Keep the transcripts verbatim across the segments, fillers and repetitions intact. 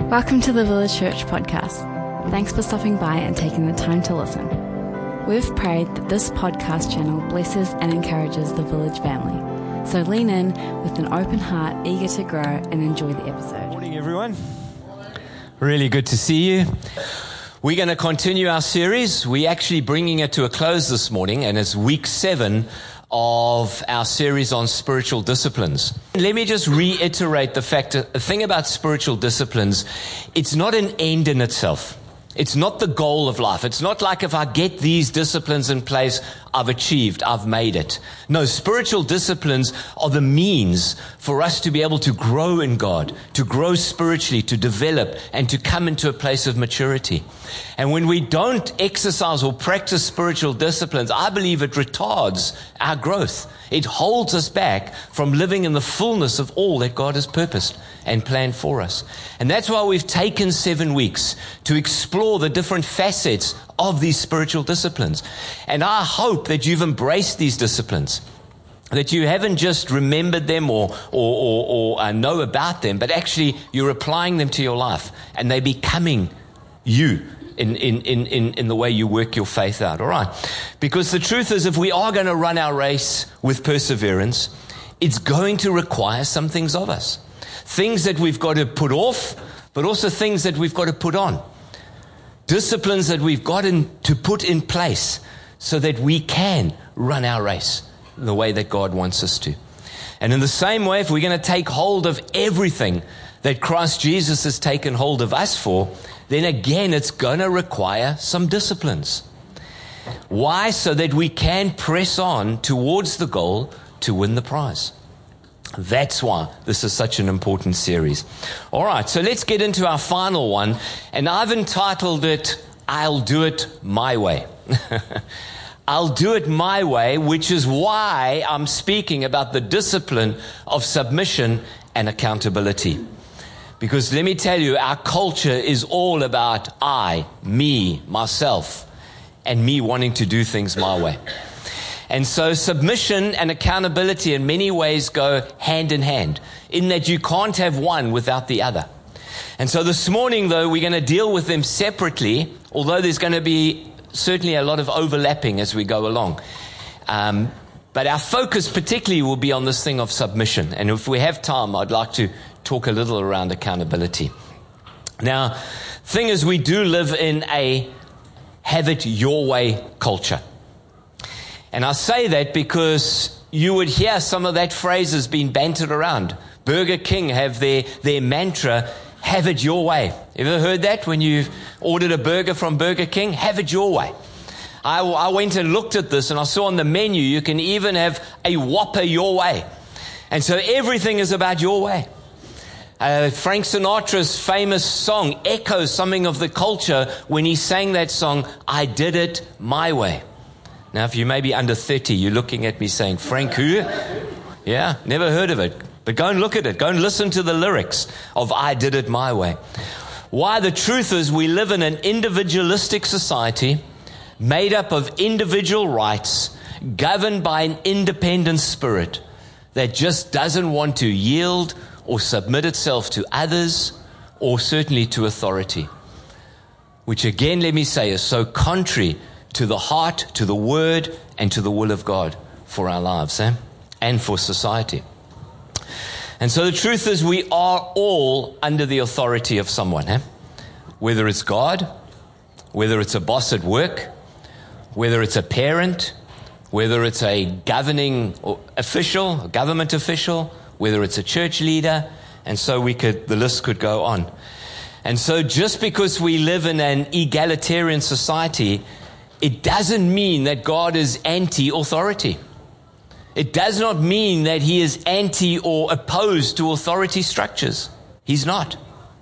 Welcome to the Village Church podcast. Thanks for stopping by and taking the time to listen. We've prayed that this podcast channel blesses and encourages the Village family. So lean in with an open heart, eager to grow and enjoy the episode. Morning, everyone. Really good to see you. We're going to continue our series. We're actually bringing it to a close this morning, and it's week seven of our series on spiritual disciplines. Let me just reiterate the fact that the thing about spiritual disciplines, it's not an end in itself. It's not the goal of life. It's not like if I get these disciplines in place, I've achieved, I've made it. No, spiritual disciplines are the means for us to be able to grow in God, to grow spiritually, to develop, and to come into a place of maturity. And when we don't exercise or practice spiritual disciplines, I believe it retards our growth. It holds us back from living in the fullness of all that God has purposed and planned for us. And that's why we've taken seven weeks to explore the different facets of these spiritual disciplines. And I hope that you've embraced these disciplines, that you haven't just remembered them or, or, or, or uh, know about them, but actually you're applying them to your life and they're becoming you in, in, in, in, in the way you work your faith out. All right. Because the truth is, if we are going to run our race with perseverance, it's going to require some things of us. Things that we've got to put off, but also things that we've got to put on. Disciplines that we've got in, to put in place so that we can run our race the way that God wants us to. And in the same way, if we're going to take hold of everything that Christ Jesus has taken hold of us for, then again, it's going to require some disciplines. Why? So that we can press on towards the goal to win the prize. That's why this is such an important series. All right, so let's get into our final one. And I've entitled it, I'll Do It My Way. I'll do it my way, which is why I'm speaking about the discipline of submission and accountability. Because let me tell you, our culture is all about I, me, myself, and me wanting to do things my way. And so submission and accountability in many ways go hand in hand, in that you can't have one without the other. And so this morning, though, we're going to deal with them separately, although there's going to be certainly a lot of overlapping as we go along. Um, but our focus particularly will be on this thing of submission. And if we have time, I'd like to talk a little around accountability. Now, thing is, we do live in a have it your way culture. And I say that because you would hear some of that phrase has been bantered around. Burger King have their, their mantra, have it your way. Ever heard that when you ordered a burger from Burger King? Have it your way. I, I went and looked at this and I saw on the menu you can even have a Whopper your way. And so everything is about your way. Uh, Frank Sinatra's famous song echoes something of the culture when he sang that song, I Did It My Way. Now, if you may be under thirty, you're looking at me saying, Frank who? Yeah, never heard of it. But go and look at it. Go and listen to the lyrics of I Did It My Way. Why? The truth is we live in an individualistic society made up of individual rights, governed by an independent spirit that just doesn't want to yield or submit itself to others or certainly to authority. Which again, let me say, is so contrary to the heart, to the word, and to the will of God for our lives, eh? And for society. And so the truth is we are all under the authority of someone, eh? Whether it's God, whether it's a boss at work, whether it's a parent, whether it's a governing official, a government official, whether it's a church leader, and so we could, the list could go on. And so just because we live in an egalitarian society, it doesn't mean that God is anti-authority. It does not mean that he is anti or opposed to authority structures. He's not.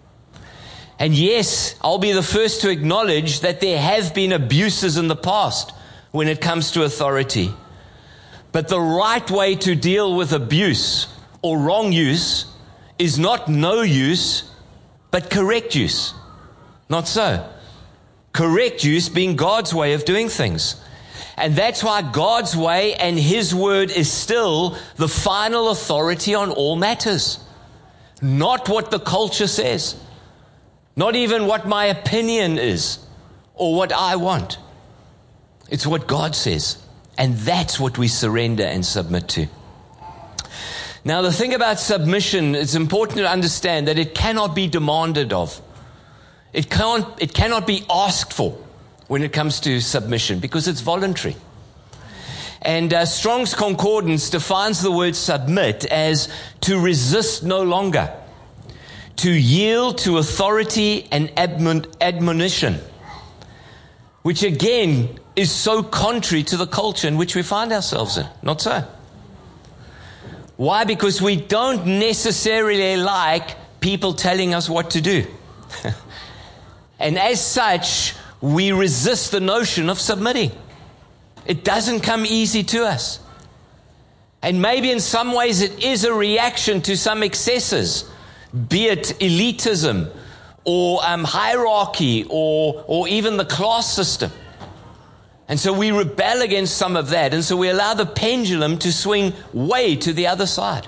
And yes, I'll be the first to acknowledge that there have been abuses in the past when it comes to authority. But the right way to deal with abuse or wrong use is not no use, but correct use. Not so. Correct use being God's way of doing things. And that's why God's way and his word is still the final authority on all matters. Not what the culture says. Not even what my opinion is or what I want. It's what God says. And that's what we surrender and submit to. Now, the thing about submission, it's important to understand that it cannot be demanded of. It can't, it cannot be asked for when it comes to submission because it's voluntary. And uh, Strong's Concordance defines the word submit as to resist no longer, to yield to authority and admon- admonition, which again is so contrary to the culture in which we find ourselves in. Not so. Why? Because we don't necessarily like people telling us what to do. And as such, we resist the notion of submitting. It doesn't come easy to us. And maybe in some ways it is a reaction to some excesses, be it elitism or um, hierarchy or, or even the class system. And so we rebel against some of that. And so we allow the pendulum to swing way to the other side.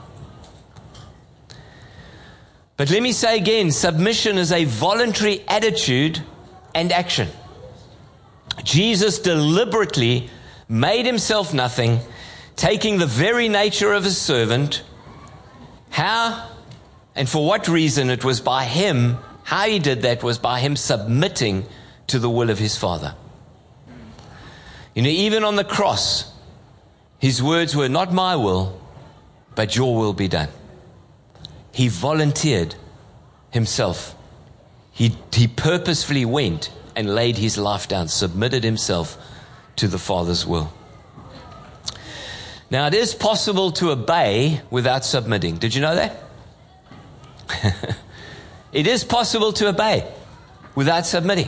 But let me say again, submission is a voluntary attitude and action. Jesus deliberately made himself nothing, taking the very nature of a servant. How and for what reason? It was by him. How he did that was by him submitting to the will of his Father. You know, even on the cross, his words were, not my will, but your will be done. He volunteered himself. He, he purposefully went and laid his life down, submitted himself to the Father's will. Now, it is possible to obey without submitting. Did you know that? It is possible to obey without submitting.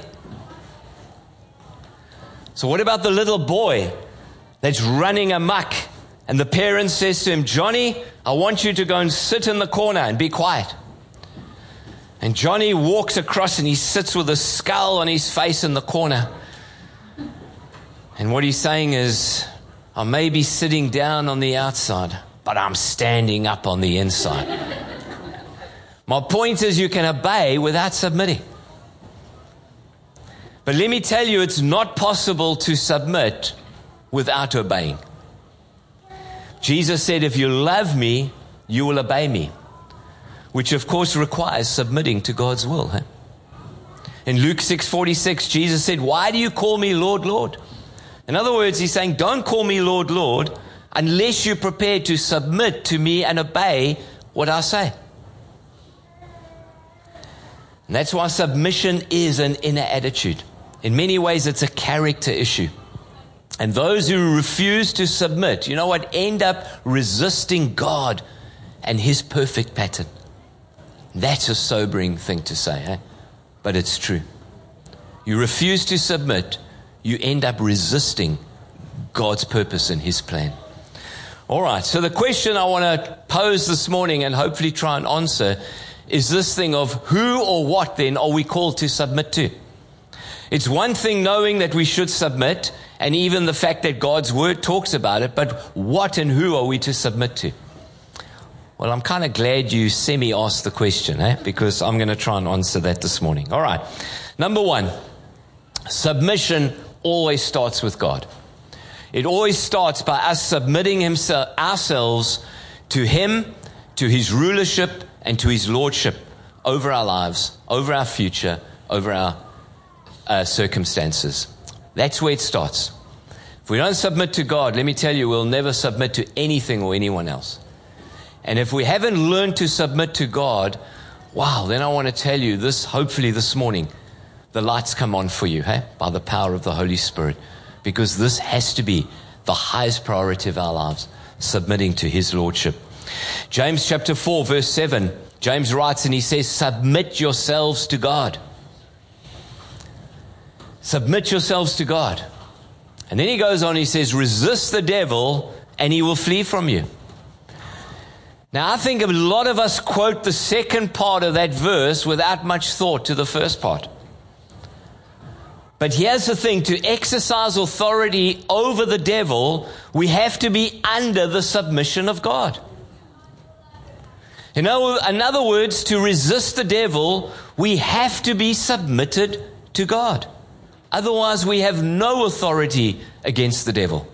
So what about the little boy that's running amok and the parent says to him, Johnny, I want you to go and sit in the corner and be quiet. And Johnny walks across and he sits with a scowl on his face in the corner. And what he's saying is, I may be sitting down on the outside, but I'm standing up on the inside. My point is you can obey without submitting. But let me tell you, it's not possible to submit without obeying. Jesus said, if you love me, you will obey me. Which of course requires submitting to God's will. Huh? In Luke six forty-six, Jesus said, why do you call me Lord, Lord? In other words, he's saying, don't call me Lord, Lord, unless you're prepared to submit to me and obey what I say. And that's why submission is an inner attitude. In many ways, it's a character issue. And those who refuse to submit, you know what, end up resisting God and his perfect pattern. That's a sobering thing to say, eh? But it's true. You refuse to submit, you end up resisting God's purpose and his plan. All right, so the question I want to pose this morning and hopefully try and answer is this thing of who or what then are we called to submit to? It's one thing knowing that we should submit, and even the fact that God's word talks about it, but what and who are we to submit to? Well, I'm kind of glad you semi-asked the question, eh? Because I'm going to try and answer that this morning. All right. Number one, submission always starts with God. It always starts by us submitting himself, ourselves to him, to his rulership, and to his lordship over our lives, over our future, over our uh, circumstances. That's where it starts. If we don't submit to God, let me tell you, we'll never submit to anything or anyone else. And if we haven't learned to submit to God, wow, then I want to tell you this, hopefully this morning, the lights come on for you, hey, by the power of the Holy Spirit, because this has to be the highest priority of our lives, submitting to his lordship. James chapter four, verse seven, James writes and he says, submit yourselves to God. Submit yourselves to God. And then he goes on, he says, resist the devil and he will flee from you. Now, I think a lot of us quote the second part of that verse without much thought to the first part. But here's the thing, to exercise authority over the devil, we have to be under the submission of God. In other words, to resist the devil, we have to be submitted to God. Otherwise, we have no authority against the devil.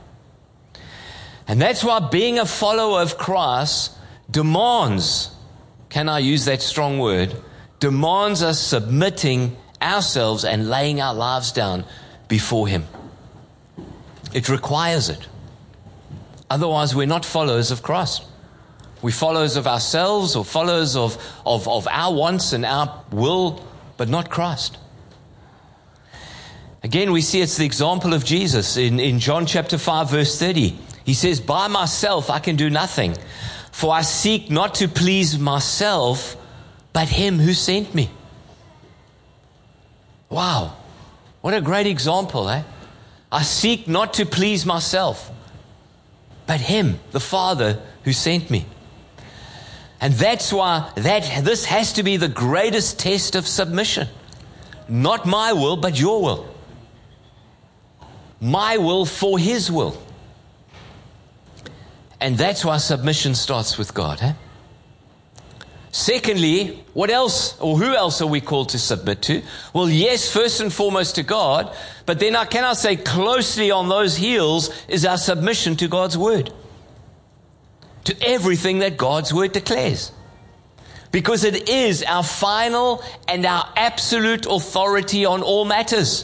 And that's why being a follower of Christ demands, can I use that strong word, demands us submitting ourselves and laying our lives down before Him. It requires it. Otherwise, we're not followers of Christ. We're followers of ourselves or followers of, of, of our wants and our will, but not Christ. Again, we see it's the example of Jesus in, in John chapter five, verse thirty. He says, by myself I can do nothing, for I seek not to please myself, but Him who sent me. Wow, what a great example, eh? I seek not to please myself, but Him, the Father who sent me. And that's why that this has to be the greatest test of submission. Not my will, but your will. My will for His will. And that's why submission starts with God. Eh? Secondly, what else or who else are we called to submit to? Well, yes, first and foremost to God. But then I cannot say closely on those heels is our submission to God's Word. To everything that God's Word declares. Because it is our final and our absolute authority on all matters.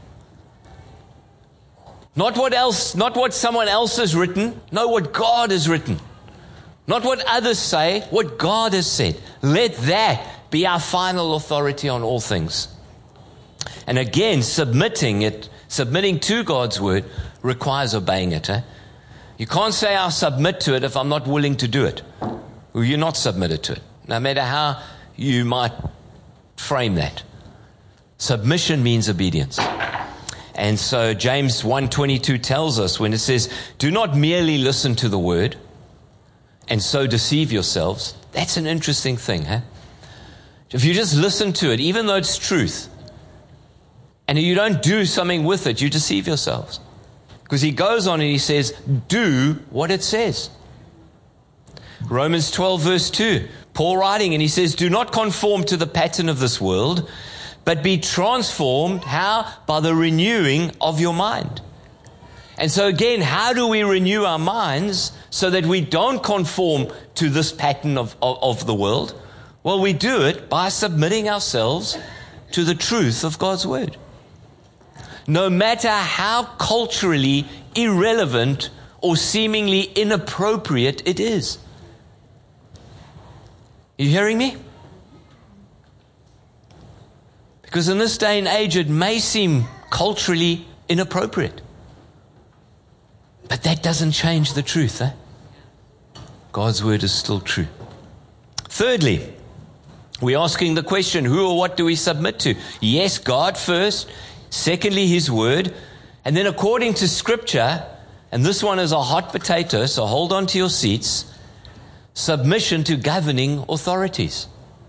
Not what else, not what someone else has written. No, what God has written. Not what others say, what God has said. Let that be our final authority on all things. And again, submitting it, submitting to God's Word requires obeying it. Eh? You can't say I'll submit to it if I'm not willing to do it. Well, you're not submitted to it, no matter how you might frame that. Submission means obedience. And so James one twenty-two tells us when it says, do not merely listen to the word and so deceive yourselves. That's an interesting thing, huh? If you just listen to it, even though it's truth, and you don't do something with it, you deceive yourselves. Because he goes on and he says, do what it says. Romans twelve verse two, Paul writing, and he says, do not conform to the pattern of this world, but be transformed, how? By the renewing of your mind. And so again, how do we renew our minds so that we don't conform to this pattern of, of, of the world? Well, we do it by submitting ourselves to the truth of God's Word. No matter how culturally irrelevant or seemingly inappropriate it is. Are you hearing me? Because in this day and age, it may seem culturally inappropriate. But that doesn't change the truth. Eh? God's Word is still true. Thirdly, we're asking the question, who or what do we submit to? Yes, God first. Secondly, His Word. And then according to Scripture, and this one is a hot potato, so hold on to your seats, submission to governing authorities.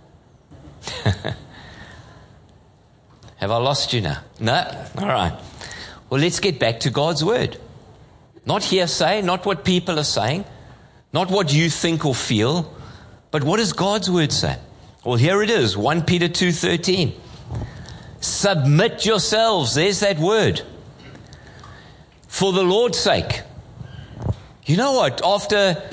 Have I lost you now? No? All right. Well, let's get back to God's Word. Not hearsay, not what people are saying, not what you think or feel, but what does God's Word say? Well, here it is, First Peter two thirteen. Submit yourselves, there's that word, for the Lord's sake. You know what? After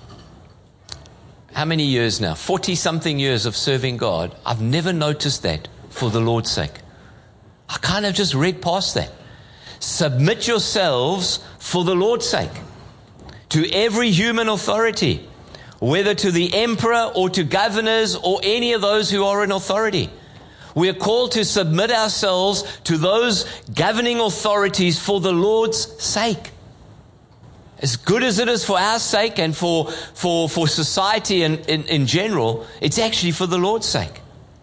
how many years now? forty-something years of serving God, I've never noticed that, for the Lord's sake. I kind of just read past that. Submit yourselves for the Lord's sake to every human authority, whether to the emperor or to governors or any of those who are in authority. We are called to submit ourselves to those governing authorities for the Lord's sake. As good as it is for our sake and for, for, for society in, in, in general, it's actually for the Lord's sake.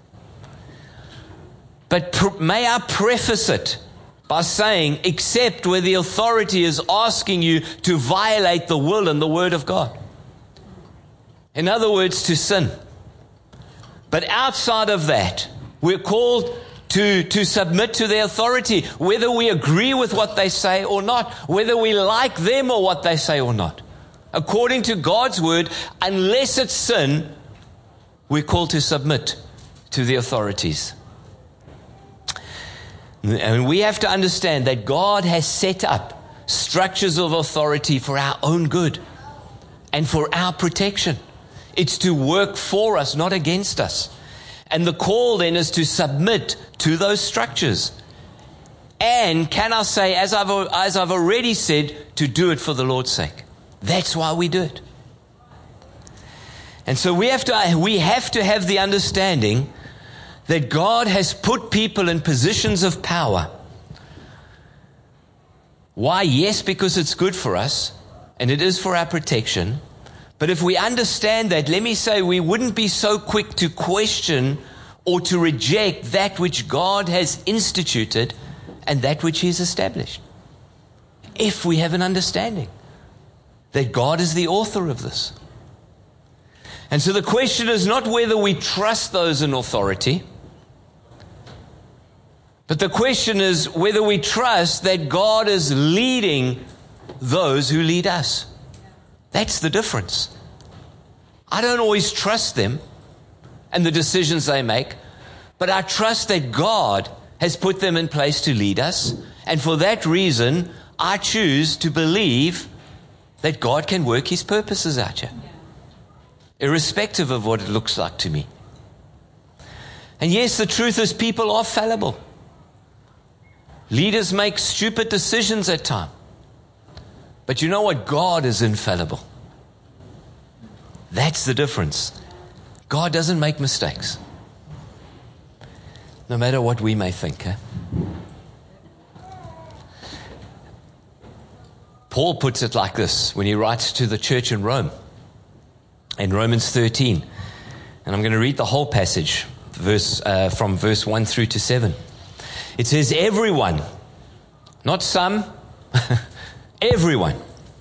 But pr- may I preface it by saying, except where the authority is asking you to violate the will and the word of God. In other words, to sin. But outside of that, we're called to, to submit to their authority, whether we agree with what they say or not, whether we like them or what they say or not. According to God's word, unless it's sin, we're called to submit to the authorities. And we have to understand that God has set up structures of authority for our own good and for our protection. It's to work for us, not against us. And the call then is to submit to those structures. And can I say, as I've, as I've already said, to do it for the Lord's sake. That's why we do it. And so we have to, we have to have the understanding that God has put people in positions of power. Why? Yes, because it's good for us, and it is for our protection. But if we understand that, let me say, we wouldn't be so quick to question or to reject that which God has instituted and that which He's established. If we have an understanding that God is the author of this. And so the question is not whether we trust those in authority, but the question is whether we trust that God is leading those who lead us. That's the difference. I don't always trust them and the decisions they make, but I trust that God has put them in place to lead us. And for that reason, I choose to believe that God can work His purposes out here, irrespective of what it looks like to me. And yes, the truth is people are fallible. Leaders make stupid decisions at times. But you know what? God is infallible. That's the difference. God doesn't make mistakes. No matter what we may think. Eh? Paul puts it like this when he writes to the church in Rome. In Romans thirteen. And I'm going to read the whole passage, verse uh, from verse one through to seven. It says, everyone, not some, everyone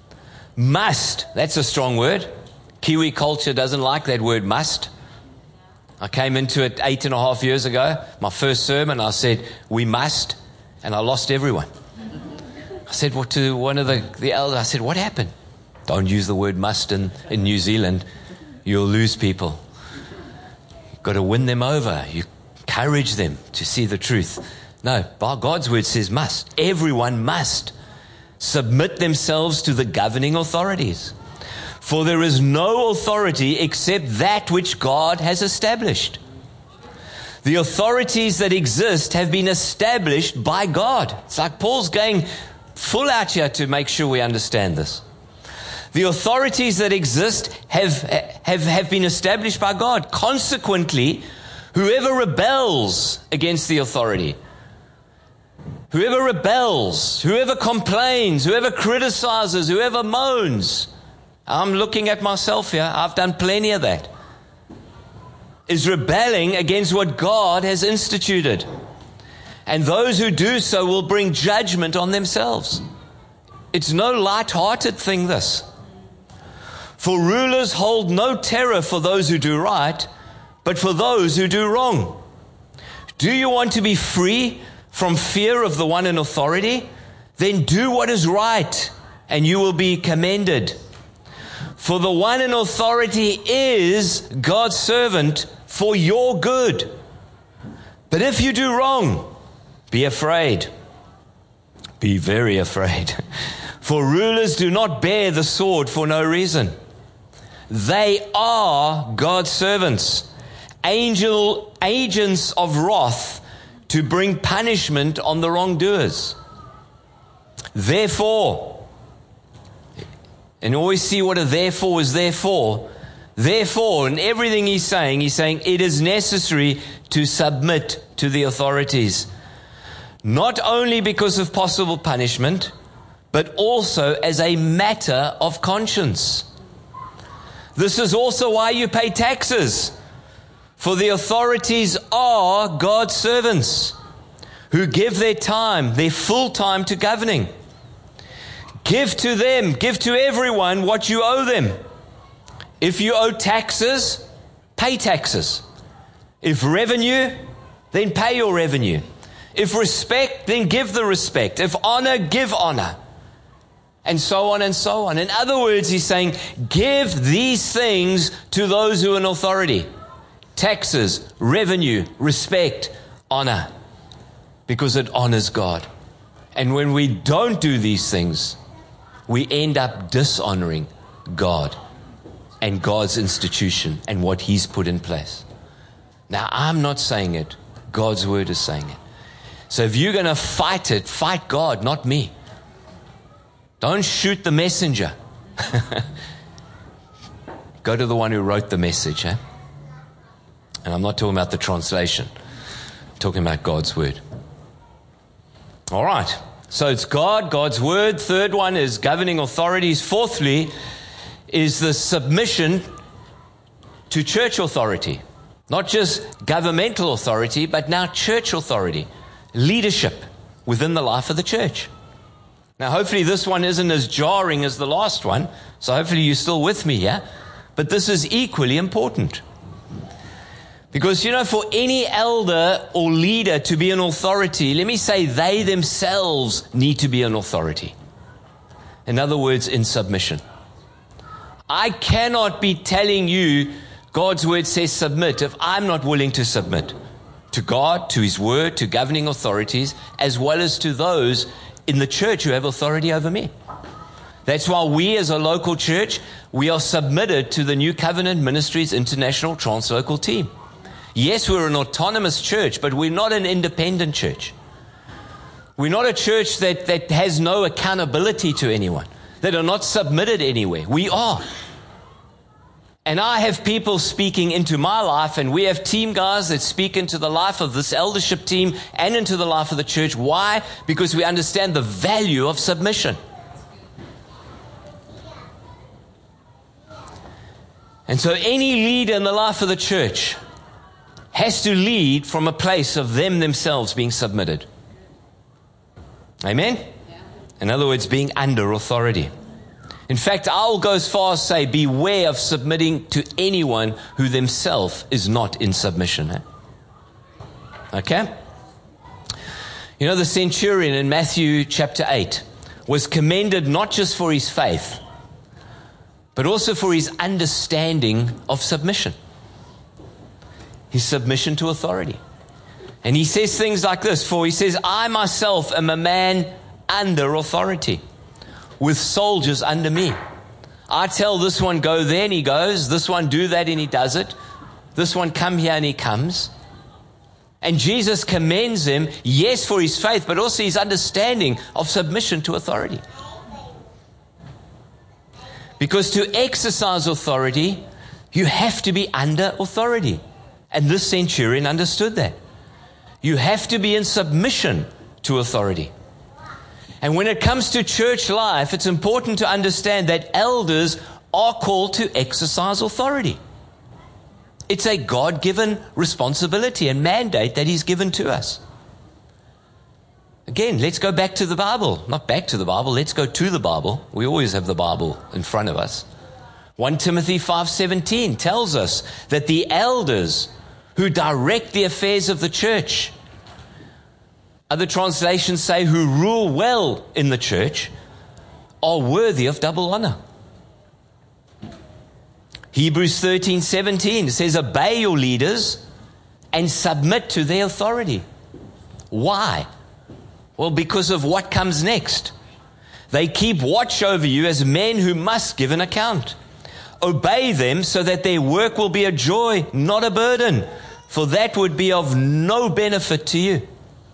must, that's a strong word. Kiwi culture doesn't like that word must. I came into it eight and a half years ago. My first sermon, I said, we must, and I lost everyone. I said well, to one of the, the elders, I said, what happened? Don't use the word must in, in New Zealand. You'll lose people. You've got to win them over. You encourage them to see the truth. No, God's word says must. Everyone must submit themselves to the governing authorities. For there is no authority except that which God has established. The authorities that exist have been established by God. It's like Paul's going full out here to make sure we understand this. The authorities that exist have, have, have been established by God. Consequently, whoever rebels against the authority, whoever rebels, whoever complains, whoever criticizes, whoever moans, I'm looking at myself here, I've done plenty of that, is rebelling against what God has instituted. And those who do so will bring judgment on themselves. It's no light-hearted thing, this. For rulers hold no terror for those who do right, but for those who do wrong. Do you want to be free from fear of the one in authority? Then do what is right, and you will be commended. For the one in authority is God's servant for your good. But if you do wrong, be afraid. Be very afraid. For rulers do not bear the sword for no reason. They are God's servants, angel agents of wrath to bring punishment on the wrongdoers. Therefore, and always see what a therefore is there for. Therefore, in everything he's saying, he's saying it is necessary to submit to the authorities. Not only because of possible punishment, but also as a matter of conscience. This is also why you pay taxes. For the authorities are God's servants who give their time, their full time to governing. Give to them, give to everyone what you owe them. If you owe taxes, pay taxes. If revenue, then pay your revenue. If respect, then give the respect. If honor, give honor. And so on and so on. In other words, he's saying, give these things to those who are in authority. taxes, revenue, respect, honor, because it honors God. And when we don't do these things, we end up dishonoring God and God's institution and what He's put in place. Now, I'm not saying it. God's word is saying it. So if you're going to fight it, fight God, not me. Don't shoot the messenger. Go to the one who wrote the message. Eh? And I'm not talking about the translation. I'm talking about God's word. All right. So it's God, God's word. Third one is governing authorities. Fourthly is the submission to church authority. Not just governmental authority, but now church authority. Leadership within the life of the church. Now, hopefully this one isn't as jarring as the last one. So hopefully you're still with me here. But this is equally important. Because, you know, for any elder or leader to be an authority, let me say they themselves need to be an authority. In other words, in submission. I cannot be telling you God's word says submit if I'm not willing to submit to God, to His word, to governing authorities, as well as to those in the church who have authority over me. That's why we as a local church, we are submitted to the New Covenant Ministries International Translocal team. Yes, we're an autonomous church, but we're not an independent church. We're not a church that, that has no accountability to anyone, that are not submitted anywhere. We are. And I have people speaking into my life, and we have team guys that speak into the life of this eldership team and into the life of the church. Why? Because we understand the value of submission. And so any leader in the life of the church has to lead from a place of them themselves being submitted. Amen? In other words, being under authority. In fact, I'll go as far as say, beware of submitting to anyone who themselves is not in submission. Eh? Okay? You know, the centurion in Matthew chapter eight was commended not just for his faith, but also for his understanding of submission. His submission to authority. And he says things like this, for he says, I myself am a man under authority, with soldiers under me. I tell this one, go there, and he goes. This one, do that, and he does it. This one, come here, and he comes. And Jesus commends him, yes, for his faith, but also his understanding of submission to authority. Because to exercise authority, you have to be under authority. And this centurion understood that. You have to be in submission to authority. And when it comes to church life, it's important to understand that elders are called to exercise authority. It's a God-given responsibility and mandate that He's given to us. Again, let's go back to the Bible. Not back to the Bible, let's go to the Bible. We always have the Bible in front of us. First Timothy five seventeen tells us that the elders who direct the affairs of the church, other translations say who rule well in the church, are worthy of double honor. Hebrews thirteen seventeen says, obey your leaders and submit to their authority. Why? Well, because of what comes next. They keep watch over you as men who must give an account. Obey them so that their work will be a joy, not a burden, for that would be of no benefit to you.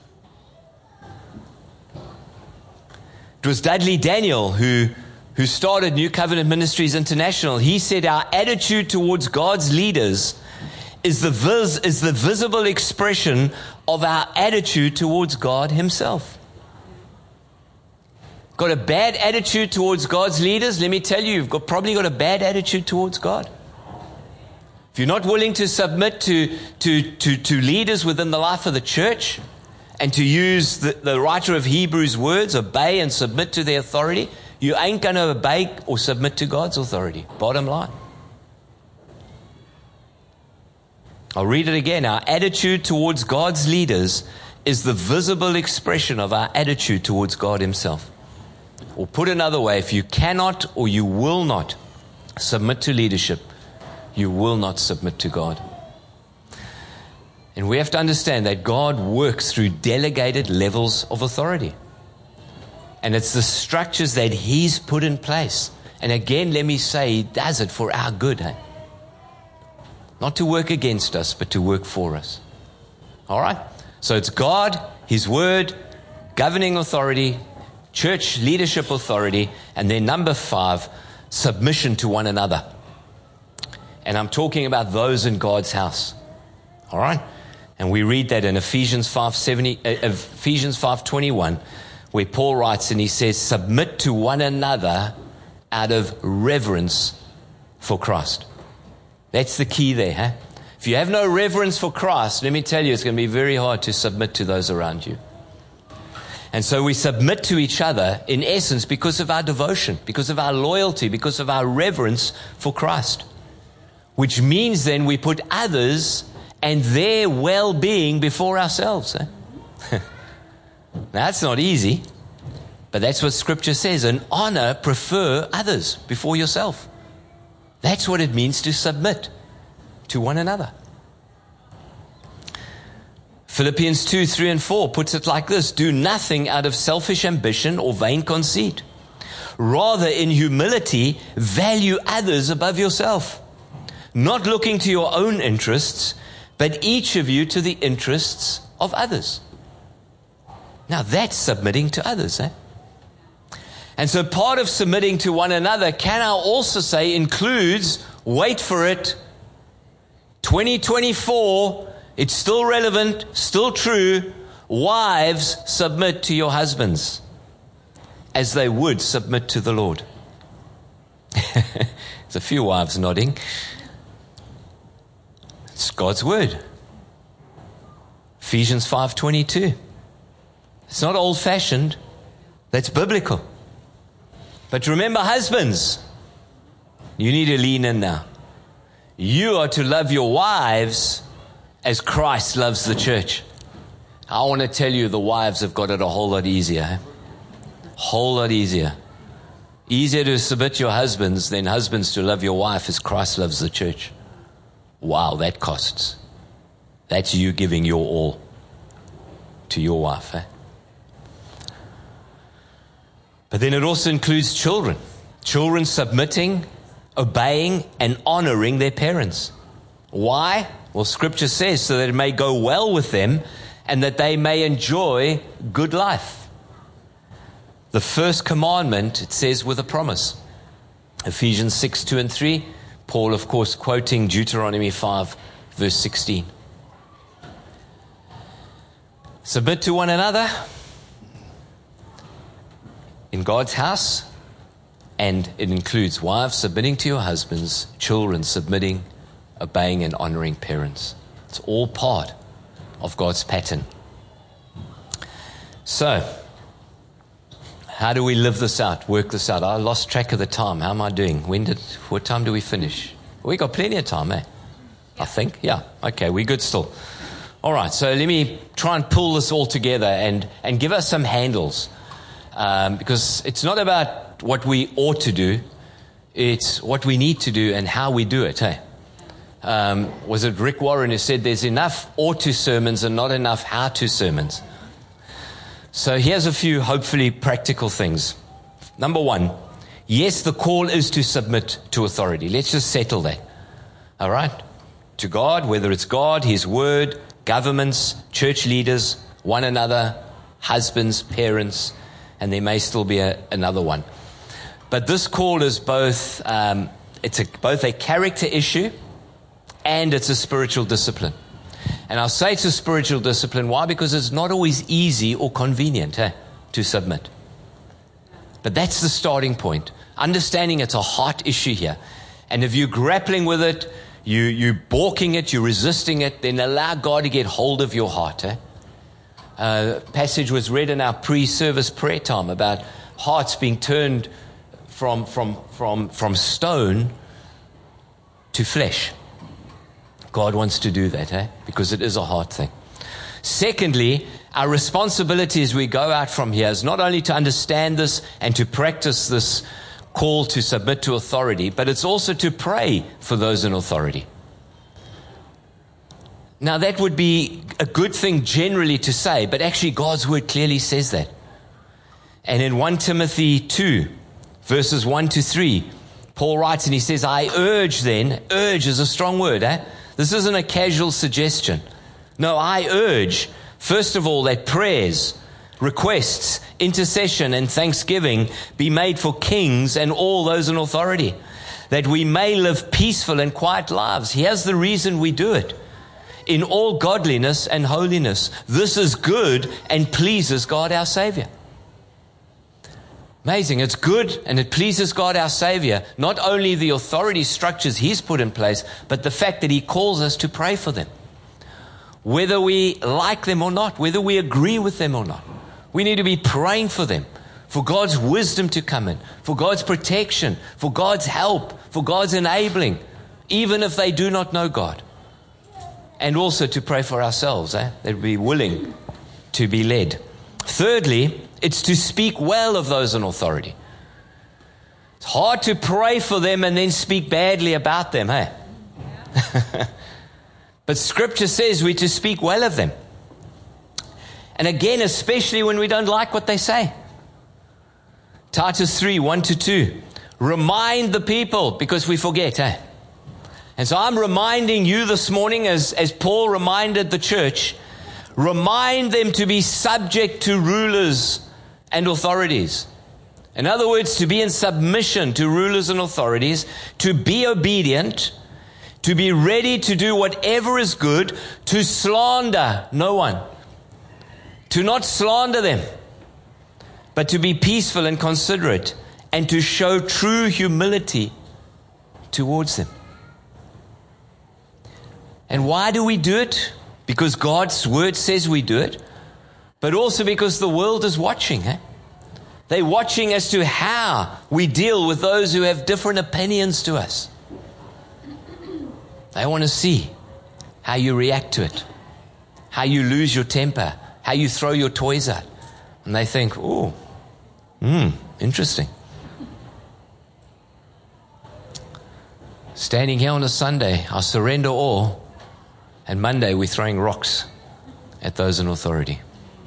It was Dudley Daniel who, who started New Covenant Ministries International. He said our attitude towards God's leaders is the, vis, is the visible expression of our attitude towards God Himself. Got a bad attitude towards God's leaders? Let me tell you, you've got, probably got a bad attitude towards God. If you're not willing to submit to, to, to, to leaders within the life of the church, and to use the, the writer of Hebrews' words, obey and submit to their authority, you ain't going to obey or submit to God's authority. Bottom line. I'll read it again. Our attitude towards God's leaders is the visible expression of our attitude towards God Himself. Or put another way, if you cannot or you will not submit to leadership, you will not submit to God. And we have to understand that God works through delegated levels of authority. And it's the structures that He's put in place. And again, let me say, He does it for our good. Eh? Not to work against us, but to work for us. All right? So it's God, His Word, governing authority, church leadership authority, and then number five, submission to one another. And I'm talking about those in God's house. All right? And we read that in Ephesians five seventy, uh, Ephesians five twenty-one, where Paul writes and he says, submit to one another out of reverence for Christ. That's the key there. Huh? If you have no reverence for Christ, let me tell you, it's going to be very hard to submit to those around you. And so we submit to each other, in essence, because of our devotion, because of our loyalty, because of our reverence for Christ. Which means then we put others and their well-being before ourselves. Eh? Now, that's not easy, but that's what Scripture says. And honor, prefer others before yourself. That's what it means to submit to one another. Philippians two, three and four puts it like this. Do nothing out of selfish ambition or vain conceit. Rather, in humility, value others above yourself. Not looking to your own interests, but each of you to the interests of others. Now that's submitting to others, eh? And so part of submitting to one another, can I also say, includes, wait for it, twenty twenty-four, it's still relevant, still true, wives, submit to your husbands as they would submit to the Lord. There's a few wives nodding. It's God's word. Ephesians five twenty-two. It's not old-fashioned. That's biblical. But remember, husbands, you need to lean in now. You are to love your wives as Christ loves the church. I want to tell you, the wives have got it a whole lot easier. A whole lot easier. Easier to submit your husbands than husbands to love your wife as Christ loves the church. Wow, that costs. That's you giving your all to your wife. Eh? But then it also includes children. Children submitting, obeying, and honoring their parents. Why? Well, Scripture says so that it may go well with them and that they may enjoy good life. The first commandment, it says, with a promise. Ephesians six, two and three. Paul, of course, quoting Deuteronomy five, verse sixteen. Submit to one another in God's house, and it includes wives submitting to your husbands, children submitting, obeying, and honoring parents. It's all part of God's pattern. So, how do we live this out, work this out? I lost track of the time. How am I doing? When did, what time do we finish? We got plenty of time, eh? I think. Yeah. Okay, we're good still. All right, so let me try and pull this all together and, and give us some handles. Um, because it's not about what we ought to do. It's what we need to do and how we do it, hey? Um, was it Rick Warren who said there's enough ought to sermons and not enough how to sermons? So here's a few hopefully practical things. Number one, yes, the call is to submit to authority. Let's just settle that. All right? To God, whether it's God, His Word, governments, church leaders, one another, husbands, parents, and there may still be a, another one. But this call is both, um, it's a, both a character issue and it's a spiritual discipline. And I'll say it's a spiritual discipline. Why? Because it's not always easy or convenient eh, to submit. But that's the starting point. Understanding it's a heart issue here. And if you're grappling with it, you, you're balking it, you're resisting it, then allow God to get hold of your heart. Eh? Uh, passage was read in our pre-service prayer time about hearts being turned from, from, from, from stone to flesh. God wants to do that, eh? Because it is a hard thing. Secondly, our responsibility as we go out from here is not only to understand this and to practice this call to submit to authority, but it's also to pray for those in authority. Now that would be a good thing generally to say, but actually God's word clearly says that. And in First Timothy two, verses one to three, Paul writes and he says, I urge then, urge is a strong word, eh? This isn't a casual suggestion. No, I urge, first of all, that prayers, requests, intercession, and thanksgiving be made for kings and all those in authority, that we may live peaceful and quiet lives. Here's the reason we do it. In all godliness and holiness. This is good and pleases God our Savior. Amazing. It's good and it pleases God our Savior. Not only the authority structures He's put in place, but the fact that He calls us to pray for them. Whether we like them or not, whether we agree with them or not. We need to be praying for them, for God's wisdom to come in, for God's protection, for God's help, for God's enabling, even if they do not know God. And also to pray for ourselves, eh? that we be willing to be led. Thirdly, it's to speak well of those in authority. It's hard to pray for them and then speak badly about them, hey? But Scripture says we're to speak well of them. And again, especially when we don't like what they say. Titus three, one to two. Remind the people, because we forget, eh? And so I'm reminding you this morning, as, as Paul reminded the church, remind them to be subject to rulers and authorities. In other words, to be in submission to rulers and authorities, to be obedient, to be ready to do whatever is good, to slander no one, to not slander them, but to be peaceful and considerate, and to show true humility towards them. And why do we do it? Because God's word says we do it, but also because the world is watching. Eh? They're watching as to how we deal with those who have different opinions to us. They want to see how you react to it, how you lose your temper, how you throw your toys out. And they think, oh, hmm, interesting. Standing here on a Sunday, I surrender all. And Monday, we're throwing rocks at those in authority.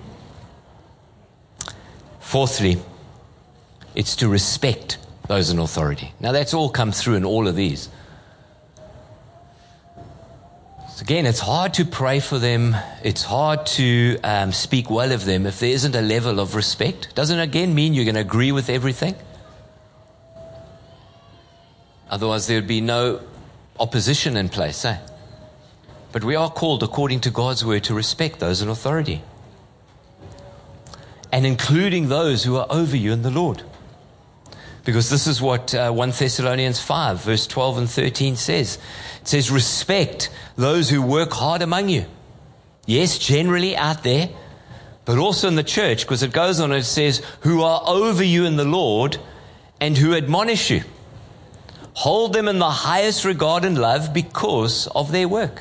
Fourthly, it's to respect those in authority. Now, that's all come through in all of these. So again, it's hard to pray for them. It's hard to um, speak well of them if there isn't a level of respect. Doesn't again mean you're going to agree with everything. Otherwise, there would be no opposition in place, eh? But we are called, according to God's word, to respect those in authority. And including those who are over you in the Lord. Because this is what uh, First Thessalonians five, verse twelve and thirteen says. It says, respect those who work hard among you. Yes, generally out there, but also in the church, because it goes on and it says, who are over you in the Lord and who admonish you. Hold them in the highest regard and love because of their work.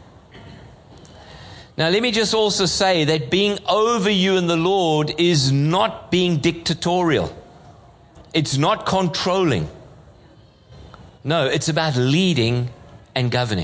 Now, let me just also say that being over you in the Lord is not being dictatorial. It's not controlling. No, it's about leading and governing.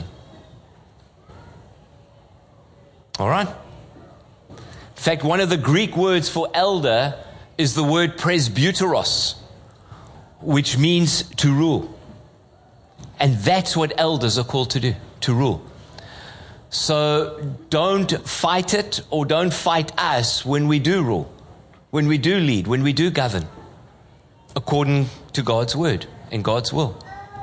All right? In fact, one of the Greek words for elder is the word presbyteros, which means to rule. And that's what elders are called to do, to rule. So don't fight it or don't fight us when we do rule, when we do lead, when we do govern, according to God's word and God's will.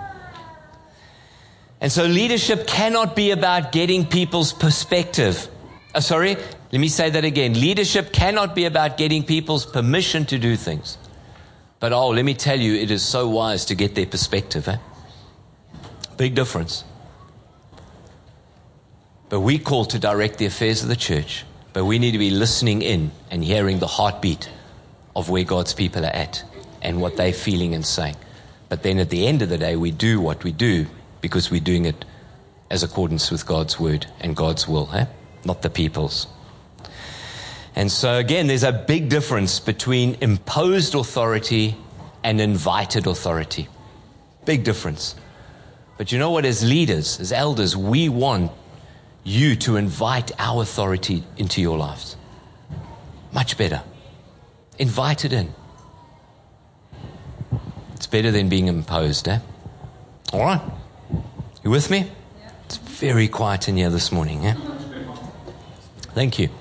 And so leadership cannot be about getting people's perspective. Uh, sorry, let me say that again. Leadership cannot be about getting people's permission to do things. But oh, let me tell you, it is so wise to get their perspective. Eh? Big difference. But we're called to direct the affairs of the church. But we need to be listening in and hearing the heartbeat of where God's people are at and what they're feeling and saying. But then at the end of the day, we do what we do because we're doing it as accordance with God's word and God's will, eh? Not the people's. And so again, there's a big difference between imposed authority and invited authority. Big difference. But you know what, as leaders, as elders, we want you to invite our authority into your lives. Much better. Invite it in. It's better than being imposed, eh? All right. You with me? Yeah. It's very quiet in here this morning, eh? Thank you.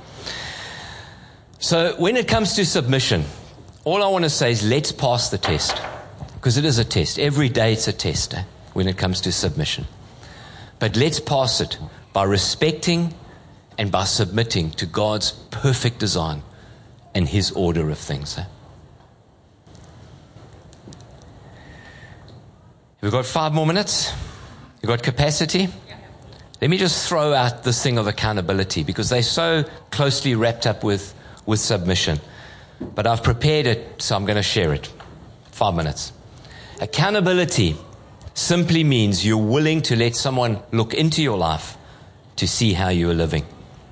So when it comes to submission, all I want to say is let's pass the test. Because it is a test. Every day it's a test, eh? When it comes to submission. But let's pass it by respecting and by submitting to God's perfect design and His order of things. Eh? We've got five more minutes. You've got capacity. Let me just throw out this thing of accountability because they're so closely wrapped up with, with submission. But I've prepared it, so I'm going to share it. Five minutes. Accountability simply means you're willing to let someone look into your life to see how you are living.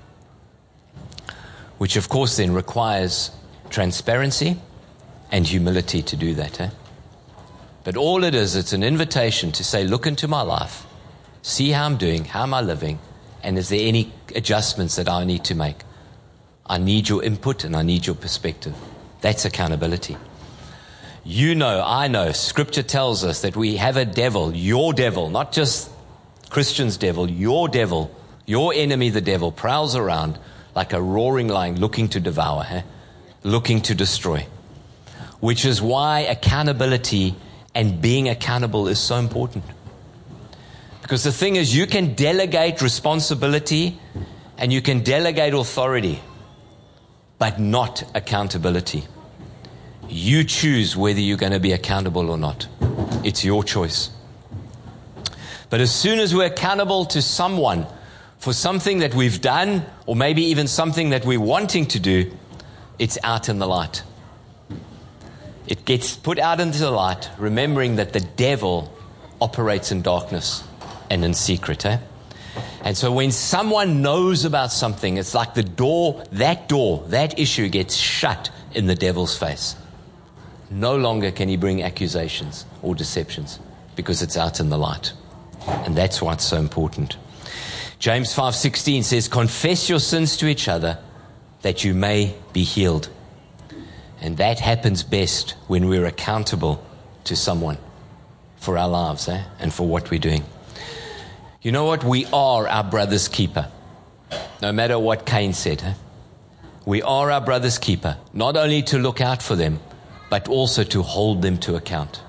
Which of course then requires transparency and humility to do that. Eh? But all it is, it's an invitation to say, look into my life, see how I'm doing, how am I living, and is there any adjustments that I need to make? I need your input and I need your perspective. That's accountability. You know, I know, Scripture tells us that we have a devil, your devil, not just Christian's devil, your devil, your enemy, the devil, prowls around like a roaring lion looking to devour, eh? Looking to destroy. Which is why accountability and being accountable is so important. Because the thing is, you can delegate responsibility and you can delegate authority, but not accountability. You choose whether you're going to be accountable or not. It's your choice. But as soon as we're accountable to someone for something that we've done, or maybe even something that we're wanting to do, it's out in the light. It gets put out into the light, remembering that the devil operates in darkness and in secret. Eh? And so when someone knows about something, it's like the door, that door, that issue gets shut in the devil's face. No longer can he bring accusations or deceptions because it's out in the light. And that's why it's so important. James five sixteen says, confess your sins to each other that you may be healed. And that happens best when we're accountable to someone for our lives eh? and for what we're doing. You know what? We are our brother's keeper. No matter what Cain said. Eh? We are our brother's keeper, not only to look out for them, but also to hold them to account.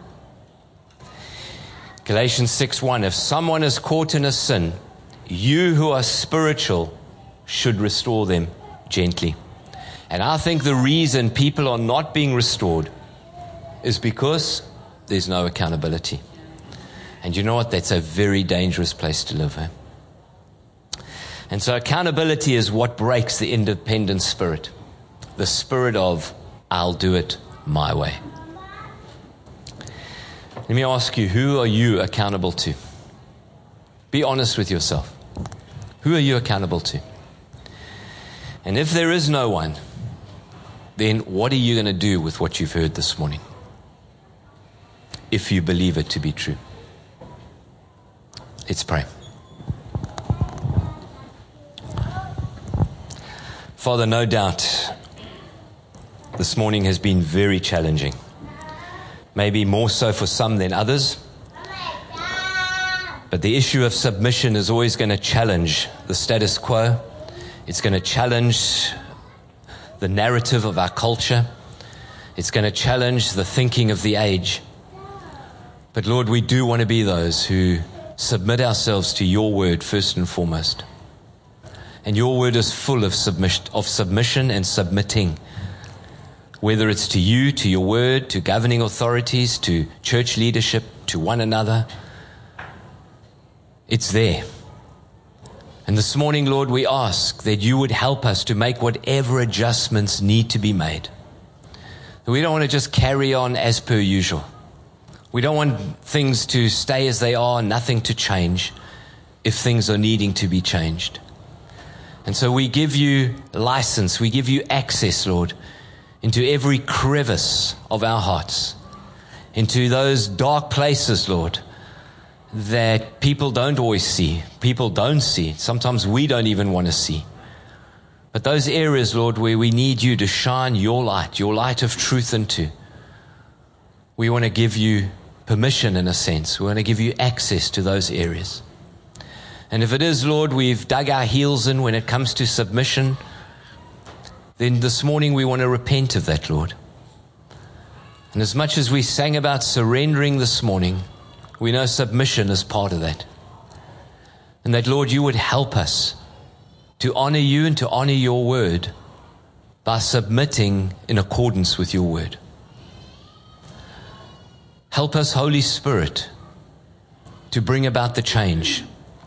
Galatians six one, if someone is caught in a sin, you who are spiritual should restore them gently. And I think the reason people are not being restored is because there's no accountability. And you know what? That's a very dangerous place to live. Eh? And so accountability is what breaks the independent spirit. The spirit of, I'll do it my way. Let me ask you, who are you accountable to? Be honest with yourself. Who are you accountable to? And if there is no one, then what are you going to do with what you've heard this morning? If you believe it to be true. Let's pray. Father, no doubt this morning has been very challenging. Maybe more so for some than others. But the issue of submission is always going to challenge the status quo. It's going to challenge the narrative of our culture. It's going to challenge the thinking of the age. But Lord, we do want to be those who submit ourselves to your word first and foremost. And your word is full of submission, of submission and submitting. Whether it's to you, to your word, to governing authorities, to church leadership, to one another. It's there. And this morning, Lord, we ask that you would help us to make whatever adjustments need to be made. We don't want to just carry on as per usual. We don't want things to stay as they are, nothing to change if things are needing to be changed. And so we give you license, we give you access, Lord, into every crevice of our hearts, into those dark places, Lord, that people don't always see. People don't see. Sometimes we don't even want to see. But those areas, Lord, where we need you to shine your light, your light of truth into, we want to give you permission in a sense. We want to give you access to those areas. And if it is, Lord, we've dug our heels in when it comes to submission, then this morning we want to repent of that, Lord. And as much as we sang about surrendering this morning, we know submission is part of that. And that, Lord, you would help us to honor you and to honor your word by submitting in accordance with your word. Help us, Holy Spirit, to bring about the change,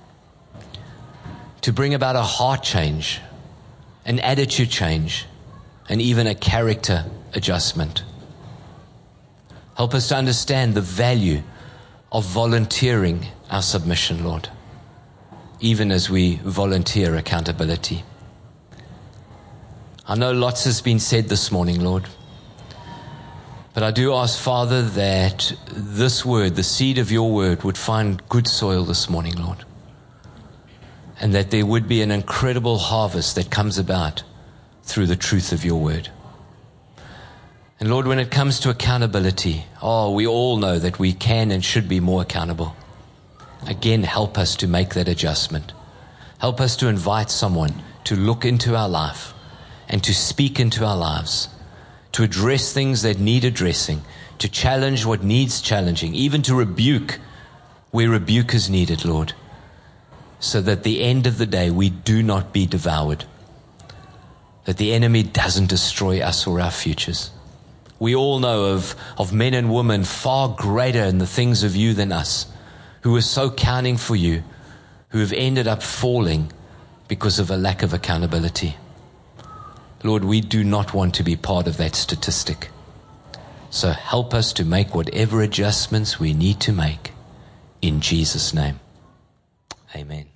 to bring about a heart change, an attitude change, and even a character adjustment. Help us to understand the value of volunteering our submission, Lord, even as we volunteer accountability. I know lots has been said this morning, Lord, but I do ask, Father, that this word, the seed of your word, would find good soil this morning, Lord, and that there would be an incredible harvest that comes about through the truth of your word. And Lord, when it comes to accountability, oh, we all know that we can and should be more accountable. Again, help us to make that adjustment. Help us to invite someone to look into our life and to speak into our lives, to address things that need addressing, to challenge what needs challenging, even to rebuke where rebuke is needed, Lord, so that at the end of the day we do not be devoured, that the enemy doesn't destroy us or our futures. We all know of, of men and women far greater in the things of you than us, who are so counting for you, who have ended up falling because of a lack of accountability. Lord, we do not want to be part of that statistic. So help us to make whatever adjustments we need to make. In Jesus' name, amen.